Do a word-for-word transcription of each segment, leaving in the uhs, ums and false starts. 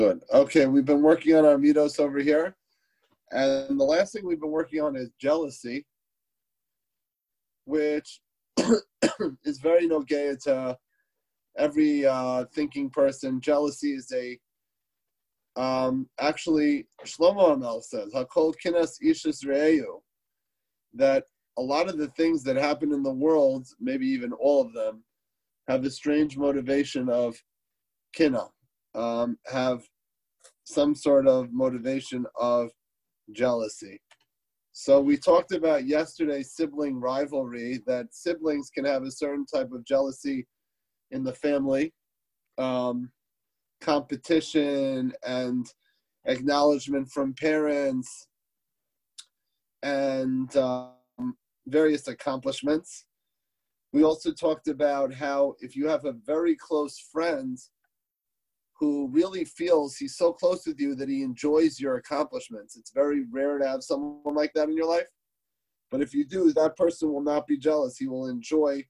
Good. Okay, we've been working on our midos over here. And the last thing we've been working on is jealousy, which is very nogea to every uh, thinking person. Jealousy is a, um, actually, Shlomo Amel says, Hakol kinas ishus re'eyu, that a lot of the things that happen in the world, maybe even all of them, have a strange motivation of kina, um, have some sort of motivation of jealousy. So we talked about yesterday sibling rivalry, that siblings can have a certain type of jealousy in the family, um, competition and acknowledgement from parents, and um, various accomplishments. We also talked about how if you have a very close friend who really feels he's so close with you that he enjoys your accomplishments, it's very rare to have someone like that in your life. But if you do, that person will not be jealous. He will enjoy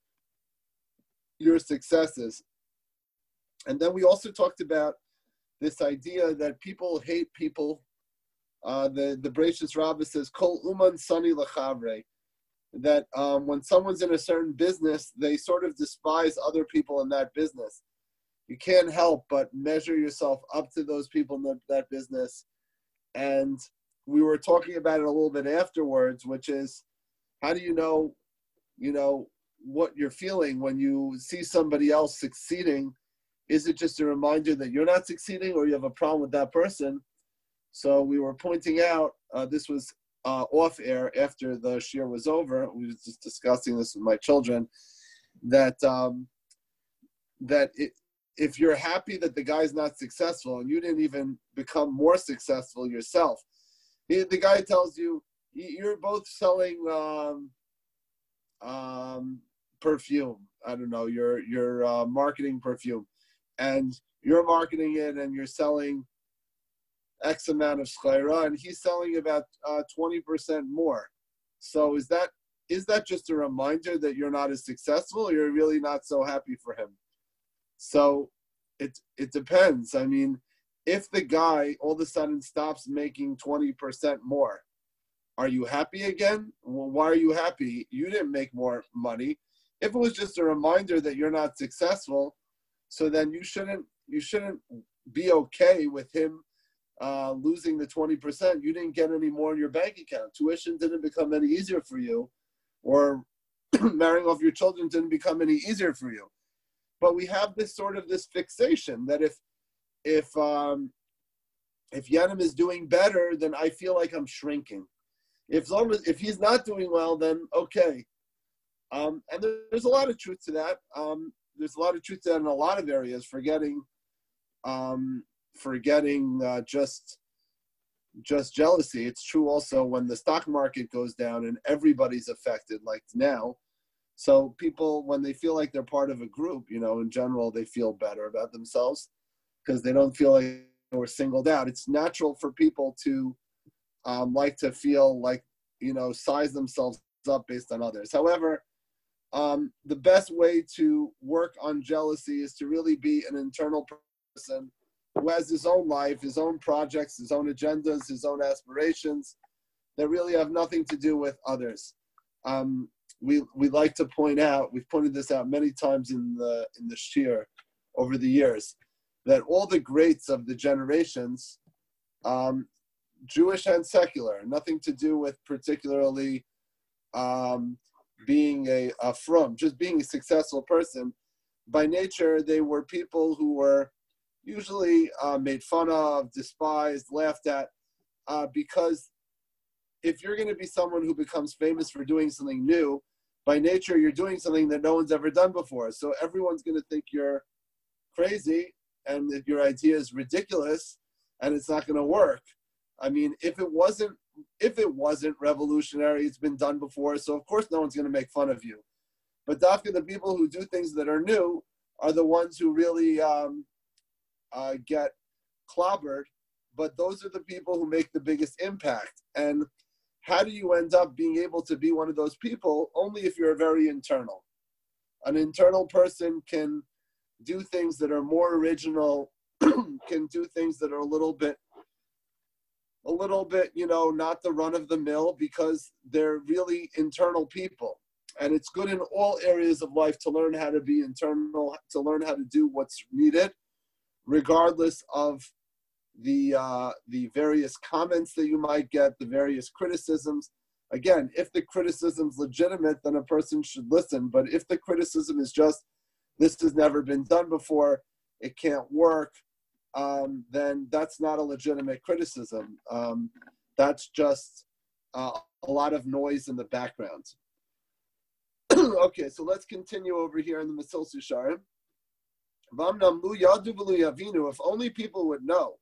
your successes. And then we also talked about this idea that people hate people. Uh, the the Bereshis Rabbah says, "Kol uman sani lachavre," that um, when someone's in a certain business, they sort of despise other people in that business. You can't help but measure yourself up to those people in the, that business. And we were talking about it a little bit afterwards, which is, how do you know, you know, what you're feeling when you see somebody else succeeding? Is it just a reminder that you're not succeeding, or you have a problem with that person? So we were pointing out, uh, this was uh, off air after the shiur was over. We were just discussing this with my children, that um, that it, if you're happy that the guy's not successful and you didn't even become more successful yourself, he, the guy tells you, you're both selling um, um, perfume. I don't know, you're, you're uh, marketing perfume, and you're marketing it and you're selling X amount of schleira, and he's selling about uh, twenty percent more. So is that is that just a reminder that you're not as successful, or you're really not so happy for him? So it it depends. I mean, if the guy all of a sudden stops making twenty percent more, are you happy again? Well, why are you happy? You didn't make more money. If it was just a reminder that you're not successful, so then you shouldn't you shouldn't be okay with him uh, losing the twenty percent. You didn't get any more in your bank account. Tuition didn't become any easier for you, or marrying off your children didn't become any easier for you. But we have this sort of this fixation that if if um, if Yenim is doing better, then I feel like I'm shrinking. If if he's not doing well, then okay. Um, and there, there's a lot of truth to that. Um, there's a lot of truth to that in a lot of areas. Forgetting, um, forgetting uh, just just jealousy. It's true also when the stock market goes down and everybody's affected, like now. So people, when they feel like they're part of a group, you know, in general, they feel better about themselves because they don't feel like they were singled out. It's natural for people to um, like to feel like, you know, size themselves up based on others. However, um, the best way to work on jealousy is to really be an internal person who has his own life, his own projects, his own agendas, his own aspirations that really have nothing to do with others. Um, we we like to point out, we've pointed this out many times in the in the shiur over the years, that all the greats of the generations, um, Jewish and secular, nothing to do with particularly um, being a, a frum, just being a successful person. By nature, they were people who were usually uh, made fun of, despised, laughed at, uh, because if you're going to be someone who becomes famous for doing something new, by nature, you're doing something that no one's ever done before. So everyone's going to think you're crazy and that your idea is ridiculous and it's not going to work. I mean, if it wasn't, if it wasn't revolutionary, it's been done before. So of course, no one's going to make fun of you. But definitely the people who do things that are new are the ones who really um, uh, get clobbered. But those are the people who make the biggest impact. And how do you end up being able to be one of those people? Only if you're very internal. An internal person can do things that are more original can do things that are a little bit, a little bit, you know, not the run of the mill because they're really internal people. And it's good in all areas of life to learn how to be internal, to learn how to do what's needed, regardless of the uh, the various comments that you might get, the various criticisms. Again, if the criticism's legitimate, then a person should listen. But if the criticism is just, this has never been done before, it can't work, um, then that's not a legitimate criticism. Um, that's just uh, a lot of noise in the background. Okay, so let's continue over here in the Mesilas Yesharim. If only people would know.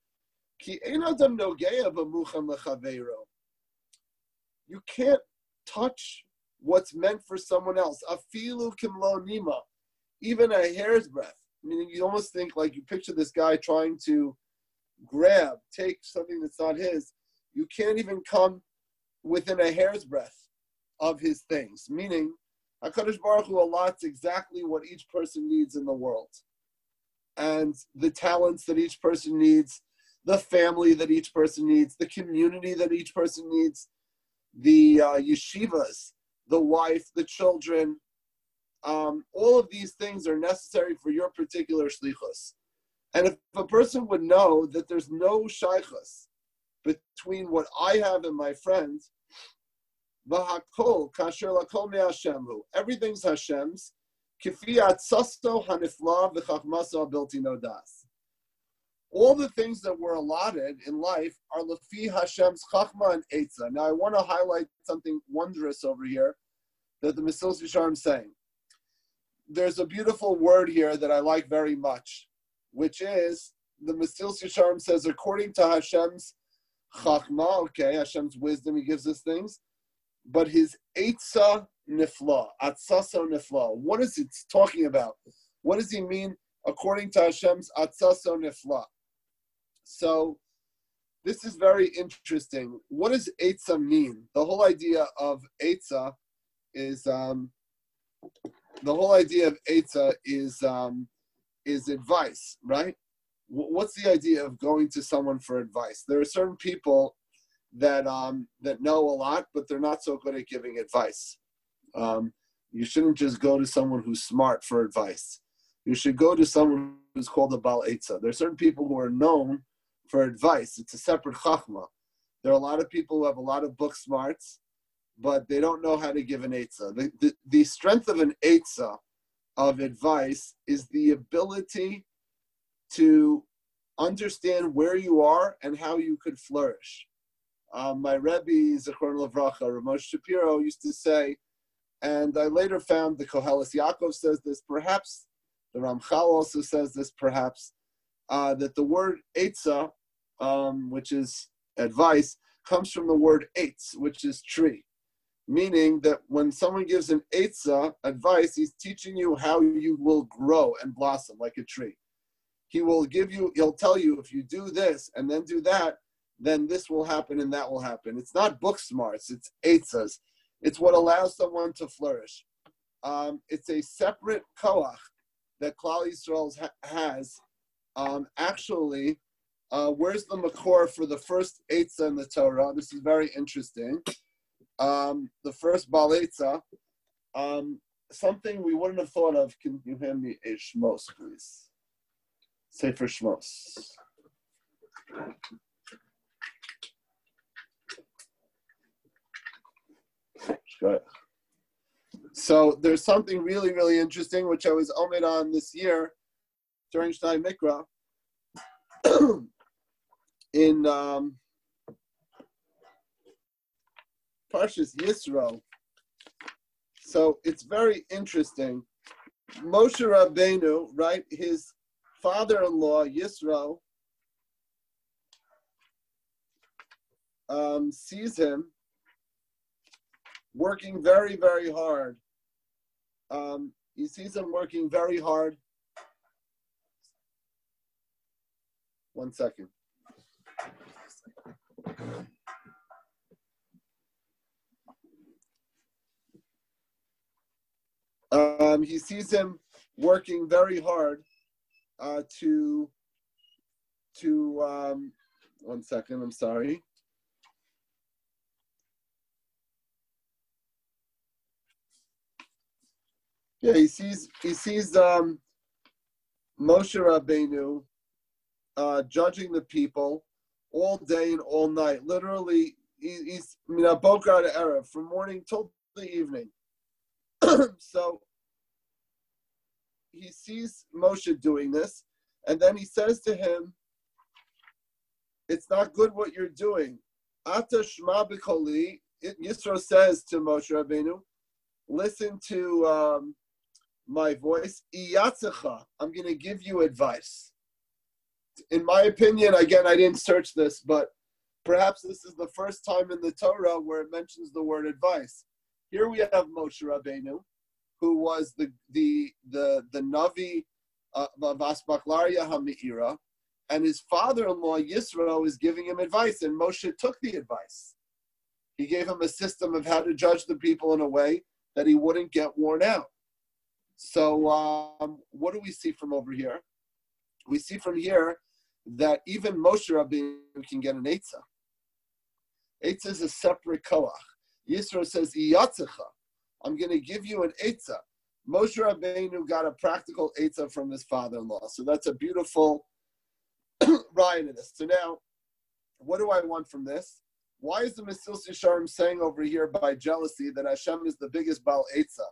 You can't touch what's meant for someone else. Afilu kimlo nima, even a hair's breadth. I mean, you almost think like you picture this guy trying to grab, take something that's not his. You can't even come within a hair's breadth of his things. Meaning, HaKadosh Baruch Hu allots exactly what each person needs in the world, and the talents that each person needs, the family that each person needs, the community that each person needs, the uh, yeshivas, the wife, the children. Um, all of these things are necessary for your particular shlichus. And if a person would know that there's no shaychus between what I have and my friends, v'hakol kasher lakol me'Hashemhu, everything's Hashem's, kifi atzasto hanifla v'chachmaso abilti nodas. All the things that were allotted in life are lefi Hashem's chachma and etza. Now I want to highlight something wondrous over here that the Mesilas Yesharim is saying. There's a beautiful word here that I like very much, which is, the Mesilas Yesharim says, according to Hashem's chachma, okay, Hashem's wisdom, he gives us things, but his etza nifla, atzaso nifla. What is it talking about? What does he mean according to Hashem's atzaso nifla? So this is very interesting. What does etza mean? The whole idea of etza is um, the whole idea of etza is um, is advice, right? What's the idea of going to someone for advice? There are certain people that um, that know a lot, but they're not so good at giving advice. Um, you shouldn't just go to someone who's smart for advice. You should go to someone who's called a Bal Etza. There are certain people who are known for advice. It's a separate chachma. There are a lot of people who have a lot of book smarts, but they don't know how to give an etza. The, the, the strength of an etza, of advice, is the ability to understand where you are and how you could flourish. Um, my Rebbe, Zichron Livracha, Ramosh Shapiro, used to say, and I later found the Koheles Yaakov says this, perhaps the Ramchal also says this, perhaps, uh, that the word etza, um, which is advice, comes from the word eitz, which is tree. Meaning that when someone gives an etza, advice, he's teaching you how you will grow and blossom like a tree. He will give you, he'll tell you, if you do this and then do that, then this will happen and that will happen. It's not book smarts, it's etzas. It's what allows someone to flourish. Um, it's a separate koach that Klal Yisrael ha- has. Um, actually, uh, where's the makor for the first etza in the Torah? This is very interesting. Um, the first Bal Etza, um, something we wouldn't have thought of. Can you hand me a Shmos, please? Sefer Shmos. So there's something really, really interesting, which I was omed on this year during Shnai Mikra in um, Parshas Yisro. So it's very interesting. Moshe Rabbeinu, right, his father-in-law, Yisro, um, sees him working very, very hard. Um, he sees him working very hard. One second. Um, he sees him working very hard uh, to to, um, one second, I'm sorry. Yeah, he sees, he sees um, Moshe Rabbeinu uh, judging the people all day and all night. Literally, he, he's, I mean, Boker to Erev, from morning till the evening. So he sees Moshe doing this, and then he says to him, it's not good what you're doing. Ata shma b'koli, Yisro says to Moshe Rabbeinu, listen to um, my voice. Iyatzecha, I'm going to give you advice. In my opinion, again, I didn't search this, but perhaps this is the first time in the Torah where it mentions the word advice. Here we have Moshe Rabbeinu, who was the the the the Navi of uh, Asbaklaria HaMeira, and his father-in-law Yisro is giving him advice, and Moshe took the advice. He gave him a system of how to judge the people in a way that he wouldn't get worn out. So um, what do we see from over here? We see from here that even Moshe Rabbeinu can get an Eitzah. Eitzah is a separate koach. Yisro says, Iyatzecha, I'm going to give you an Eitzah. Moshe Rabbeinu got a practical Eitzah from his father-in-law. So that's a beautiful ryan in this. So now, what do I want from this? Why is the Mesilas Yesharim saying over here by jealousy that Hashem is the biggest Baal Eitzah?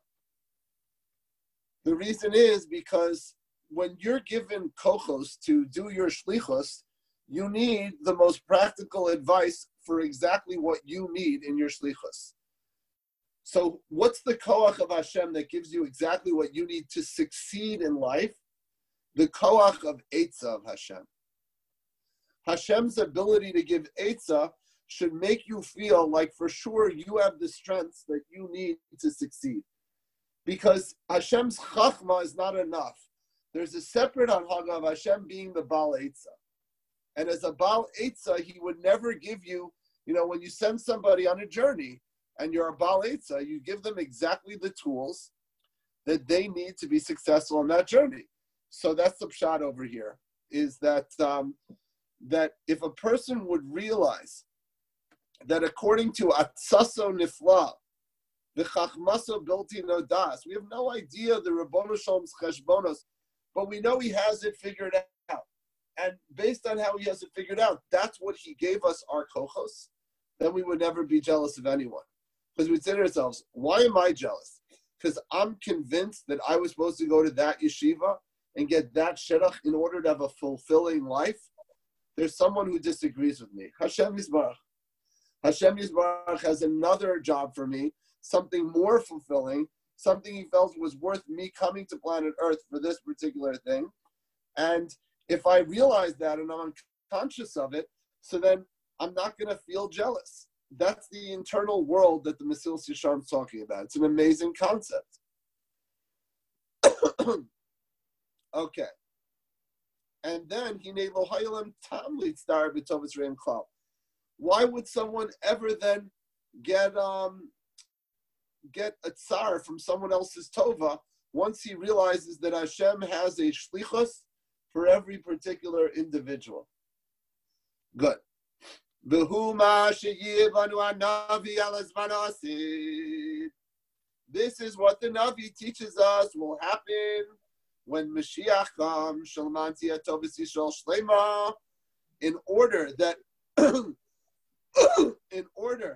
The reason is because when you're given kochos to do your shlichus, you need the most practical advice for exactly what you need in your shlichus. So what's the koach of Hashem that gives you exactly what you need to succeed in life? The koach of Eitzah of Hashem. Hashem's ability to give Eitzah should make you feel like for sure you have the strengths that you need to succeed. Because Hashem's chachma is not enough. There's a separate anhaga of Hashem being the Baal Eitzah. And as a Baal Eitzah, he would never give you, you know, when you send somebody on a journey and you're a Baal Eitzah, you give them exactly the tools that they need to be successful on that journey. So that's the pshat over here, is that, um, that if a person would realize that according to Atzaso Nifla, the Chachmaso Bilti Nodas, we have no idea the Ribbono Shalom's Cheshbonos, but we know he has it figured out. And based on how he has it figured out, that's what he gave us our kochos, then we would never be jealous of anyone. Because we'd say to ourselves, why am I jealous? Because I'm convinced that I was supposed to go to that yeshiva and get that shidduch in order to have a fulfilling life. There's someone who disagrees with me. Hashem Yisbarach. Hashem Yisbarach has another job for me, something more fulfilling, something he felt was worth me coming to planet Earth for this particular thing. And if I realize that and I'm conscious of it, so then I'm not going to feel jealous. That's the internal world that the Mesilas Yesharim is talking about. It's an amazing concept. Okay. And then, why would someone ever then get um, get a tsar from someone else's tova once he realizes that Hashem has a shlichus for every particular individual? Good. This is what the Navi teaches us will happen when Mashiach comes, in order that, in order,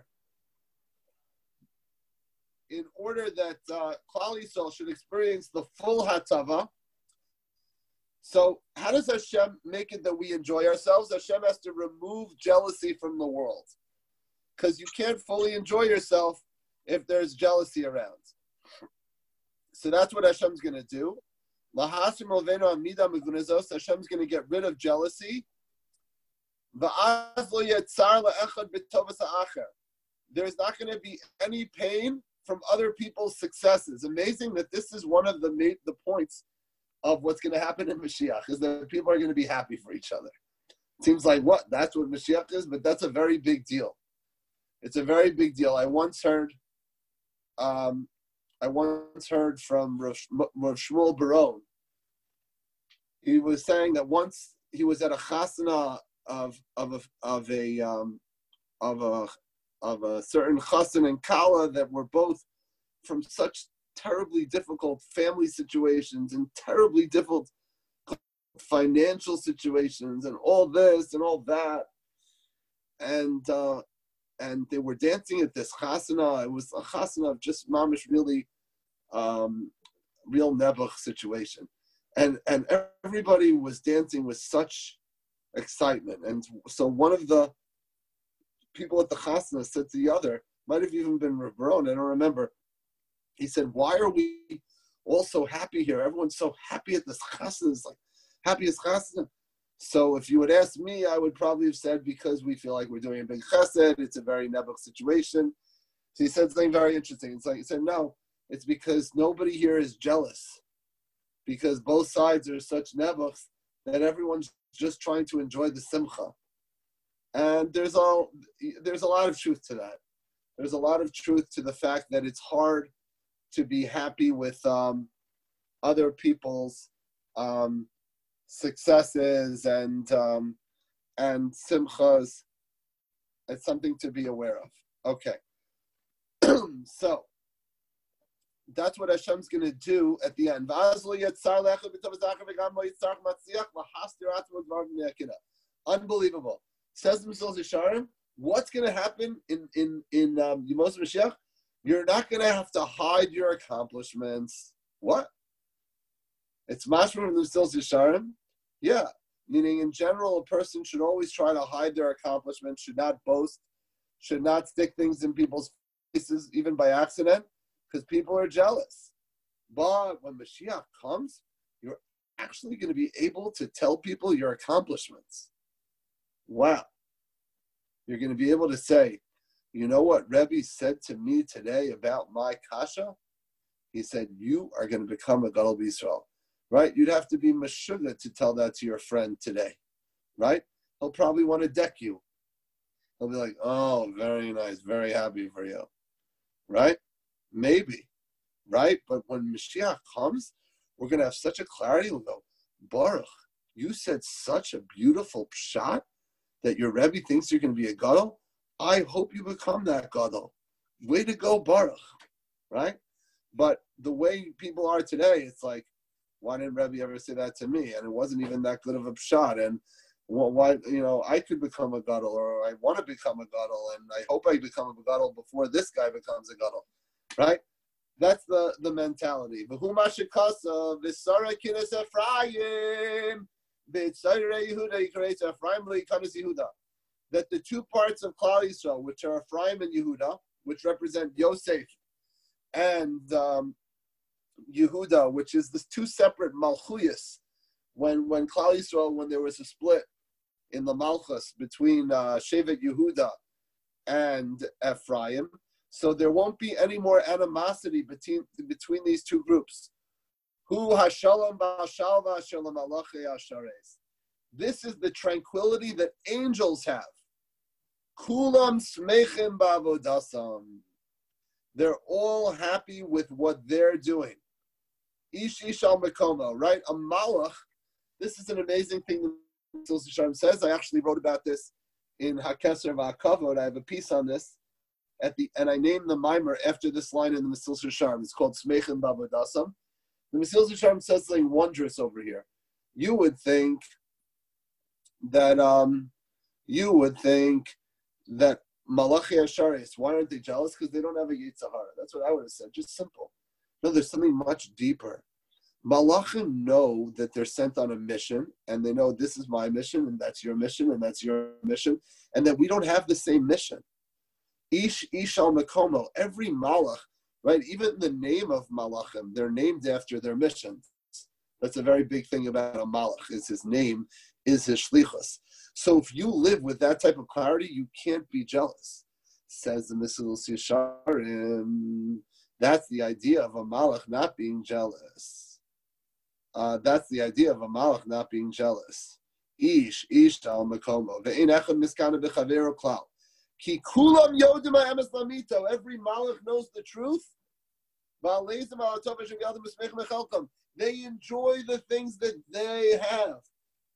in order that uh, Klal Yisrael should experience the full hatava. So how does Hashem make it that we enjoy ourselves? Hashem has to remove jealousy from the world, because you can't fully enjoy yourself if there's jealousy around. So that's what Hashem's going to do. Hashem's going to get rid of jealousy. There's not going to be any pain from other people's successes. Amazing that this is one of the the points of what's going to happen in Mashiach, is that people are going to be happy for each other. It seems like, what? That's what Mashiach is? But that's a very big deal. It's a very big deal. I once heard, um, I once heard from Rav Shmuel Baron. He was saying that once he was at a chasana of of a of a um, of a of a certain chassan and kala that were both from such terribly difficult family situations and terribly difficult financial situations and all this and all that, and uh, and they were dancing at this chasana. It was a chasana of just mamish, really um, real nebuch situation, and and everybody was dancing with such excitement. And so one of the people at the chasana said to the other, might have even been Rav Baron, I don't remember. He said, "Why are we all so happy here? Everyone's so happy at this chasana. It's like happy as chasana." So if you would ask me, I would probably have said because we feel like we're doing a big chesed. It's a very nebuch situation. So he said something very interesting. It's like he said, no, it's because nobody here is jealous, because both sides are such nebuchs that everyone's just trying to enjoy the simcha. And there's all there's a lot of truth to that. There's a lot of truth to the fact that it's hard to be happy with um, other people's um, successes and um, and simchas. It's something to be aware of. Okay, so that's what Hashem's going to do at the end. Unbelievable. Says the Mesilas Yesharim, what's going to happen in in in um, Yemos Mashiach? You're not going to have to hide your accomplishments. What? It's mashma from the Mesilas Yesharim? Yeah. Meaning, in general, a person should always try to hide their accomplishments, should not boast, should not stick things in people's faces, even by accident, because people are jealous. But when Mashiach comes, you're actually going to be able to tell people your accomplishments. Wow. You're going to be able to say, you know what Rebbe said to me today about my kasha? He said, you are going to become a Gadol B'Yisrael. Right? You'd have to be meshuggah to tell that to your friend today. Right? He'll probably want to deck you. He'll be like, oh, very nice, very happy for you. Right? Maybe. Right? But when Mashiach comes, we're going to have such a clarity. We'll go, Baruch, you said such a beautiful pshat that your Rebbe thinks you're going to be a Gadol. I hope you become that Gadol. Way to go, Baruch. Right? But the way people are today, it's like, why didn't Rebbe ever say that to me? And it wasn't even that good of a pshat. And why, you know, I could become a Gadol, or I want to become a Gadol, and I hope I become a Gadol before this guy becomes a Gadol. Right? That's the, the mentality. V'huma shekasa v'sara kinas Ephraim v'tzayre Yehuda yikreis Ephraim le'ikanas Yehuda. That the two parts of Klal Yisrael, which are Ephraim and Yehuda, which represent Yosef and um, Yehuda, which is the two separate Malchuyas. When when Klal Yisrael, when there was a split in the Malchus between uh, Shevet Yehuda and Ephraim, so there won't be any more animosity between between these two groups. Hu hashalom ba'shalva shalom malachi ashares. This is the tranquility that angels have. Kulam smechim ba'avodasam. They're all happy with what they're doing. Ish ish al mekomo, right? A malach. This is an amazing thing the Mesilas Yesharim says. I actually wrote about this in Hakeser V'Hakavod. I have a piece on this at the, and I named the mimer after this line in the Mesilas Yesharim. It's called Smechim Ba'avodasam. The Mesilas Yesharim says something wondrous over here. You would think that um, you would think that Malachi Asharis, why aren't they jealous? Because they don't have a Yetzer Hara. That's what I would have said. Just simple. No, there's something much deeper. Malachim know that they're sent on a mission, and they know this is my mission, and that's your mission, and that's your mission, and that we don't have the same mission. Ish Ish al Mekomo. Every malach, right? Even the name of malachim, they're named after their missions. That's a very big thing about a malach. Is his name is his shlichus. So if you live with that type of clarity, you can't be jealous. Says the Mesilas Yesharim. That's the idea of a malach not being jealous. Uh, that's the idea of a malach not being jealous. Ish, ish al makomo. Ve'ein echad miskana b'chavero klal. Ki kulam yodim ha'emes lamito. Every malach knows the truth. Va'aleizim al atov v'shem yadim b'smech mechelkom. They enjoy the things that they have.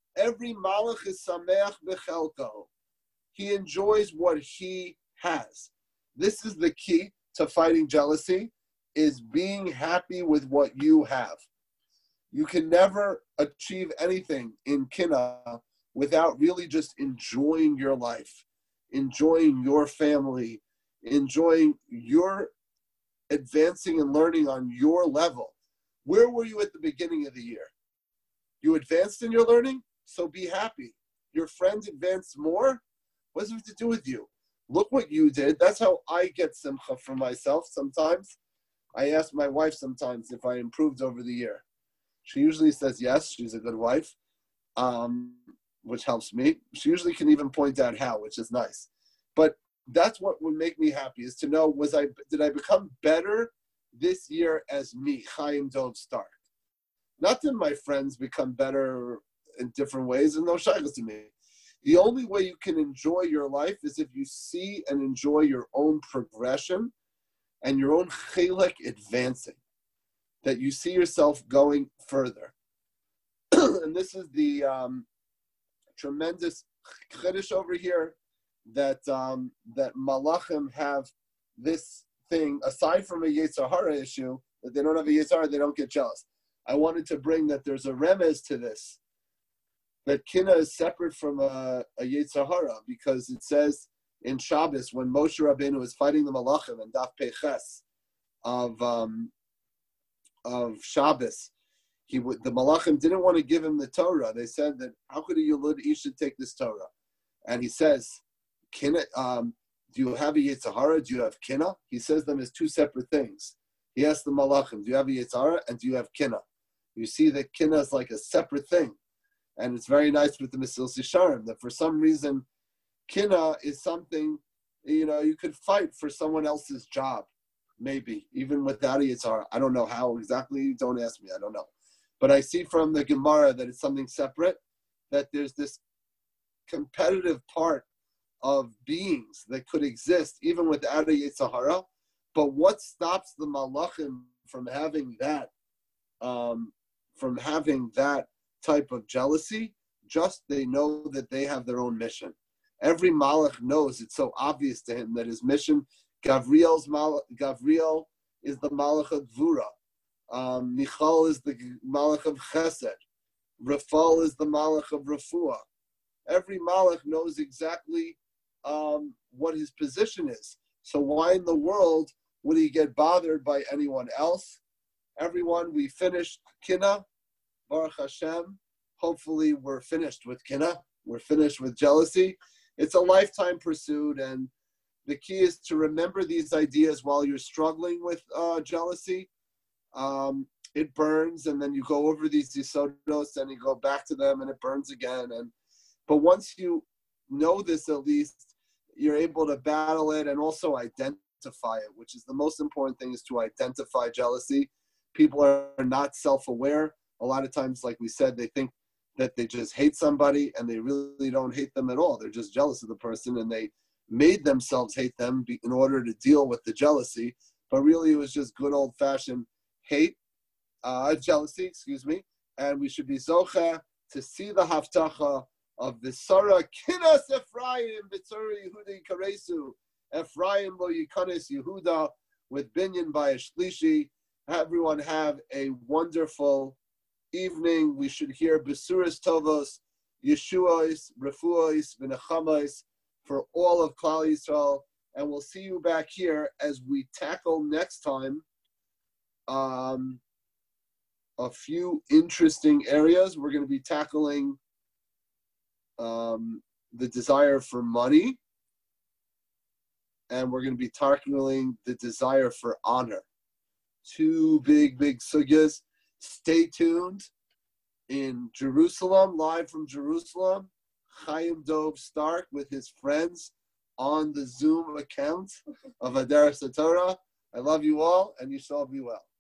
Every malach is sameach bechelko. He enjoys what he has. This is the key to fighting jealousy, is being happy with what you have. You can never achieve anything in kinna without really just enjoying your life, enjoying your family, enjoying your advancing and learning on your level. Where were you at the beginning of the year? You advanced in your learning, so be happy. Your friends advanced more. What does it have to do with you? Look what you did. That's how I get simcha for myself sometimes. I ask my wife sometimes if I improved over the year. She usually says yes, she's a good wife, um, which helps me. She usually can even point out how, which is nice. But that's what would make me happy, is to know, was I did I become better this year as me, Chaim Dov Stark? Not that my friends become better in different ways, and no shaykhs to me. The only way you can enjoy your life is if you see and enjoy your own progression and your own chilek advancing, that you see yourself going further. And this is the um, tremendous chiddush over here, that um, that malachim have this thing, aside from a Yetzer Hara issue, that they don't have a Yetzer Hara, they don't get jealous. I wanted to bring that there's a remez to this, that kinna is separate from a, a Yetzer Hara, because it says in Shabbos, when Moshe Rabbeinu was fighting the malachim and Daf Peches of um, of Shabbos, he would, the malachim didn't want to give him the Torah. They said that, how could a Yulud Ish should take this Torah? And he says, kinna, um, do you have a Yetzer Hara? Do you have kinna? He says them as two separate things. He asked the malachim, do you have a Yetzer Hara and do you have kinna? You see that kinna is like a separate thing. And it's very nice with the Mesilas Yesharim, that for some reason, kinna is something, you know, you could fight for someone else's job, maybe, even without a Yetzer Hara. I don't know how exactly, don't ask me, I don't know. But I see from the Gemara that it's something separate, that there's this competitive part of beings that could exist even without a Yetzer Hara. But what stops the malachim from having that, um, from having that type of jealousy? Just they know that they have their own mission. Every malach knows, it's so obvious to him that his mission, Gavriel's mal, Gavriel is the malach of Dvura. Um, Michal is the malach of Chesed. Rafal is the malach of Refuah. Every malach knows exactly um, what his position is. So why in the world would he get bothered by anyone else? Everyone, we finished Kinna, Baruch Hashem. Hopefully we're finished with Kinna. We're finished with jealousy. It's a lifetime pursuit, and the key is to remember these ideas while you're struggling with uh, jealousy. Um, it burns, and then you go over these yisodos, and you go back to them, and it burns again. And but once you know this, at least you're able to battle it and also identify it, which is the most important thing, is to identify jealousy. People are not self-aware. A lot of times, like we said, they think that they just hate somebody, and they really don't hate them at all. They're just jealous of the person, and they made themselves hate them in order to deal with the jealousy. But really, it was just good old-fashioned hate, uh, jealousy, excuse me. And we should be zocha to see the haftacha of the Sarah Kinas Ephraim B'tzara Yehuda Yikaresu, Ephraim lo Yikanes Yehuda, with binyan by a shlishi. Everyone have a wonderful evening. We should hear Besuras Tovos, Yeshuos, Refuos, V'nechamos for all of Klal Yisrael. And we'll see you back here as we tackle next time um, a few interesting areas. We're going to be tackling um, the desire for money, and we're going to be tackling the desire for honor. Two big, big sugyas. Stay tuned. In Jerusalem, live from Jerusalem, Chaim Dov Stark with his friends on the Zoom account of Adaras HaTorah. I love you all, and you shall be well.